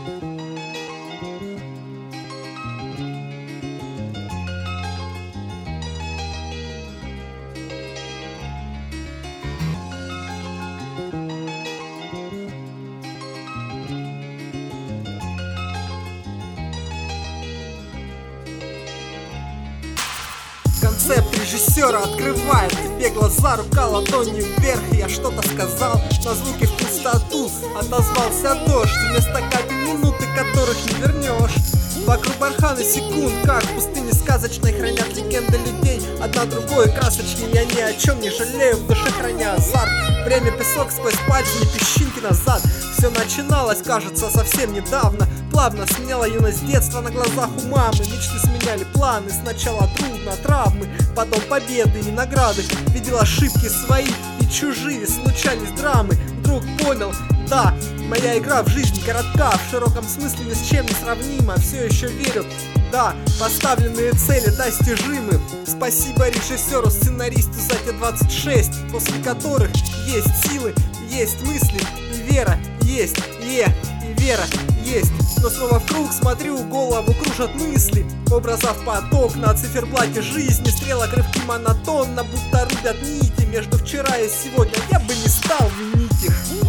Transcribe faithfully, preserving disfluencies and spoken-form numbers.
Концепт режиссера открывает тебе глаза, рука ладонью вверх, и я что-то сказал, на звуки в пустоту отозвался дождь, вместо капель минуты, которых не вернешь. Вокруг барханы секунд, как в пустыне сказочной, хранят легенды людей, одна другой красочнее. Я ни о чем не жалею, в душе храня азарт. Время песок сквозь пальцы, не песчинки назад. Все начиналось, кажется, совсем недавно. Плавно сменяла юность детства на глазах у мамы. Мечты сменяли планы, сначала трудно, травмы, потом победы и награды. Видел ошибки свои и чужие, случались драмы. Вдруг понял, да, моя игра в жизнь коротка, в широком смысле ни с чем не сравнима. Все еще верю, да, поставленные цели достижимы. Спасибо режиссеру, сценаристу за те двадцать шесть, после которых есть силы, есть мысли и вера, есть е и вера есть. Но снова в круг смотрю, голову кружат мысли, образов поток на циферблате жизни, стрелок рывки монотонно, будто рубят нити между вчера и сегодня. Я бы не стал винить их.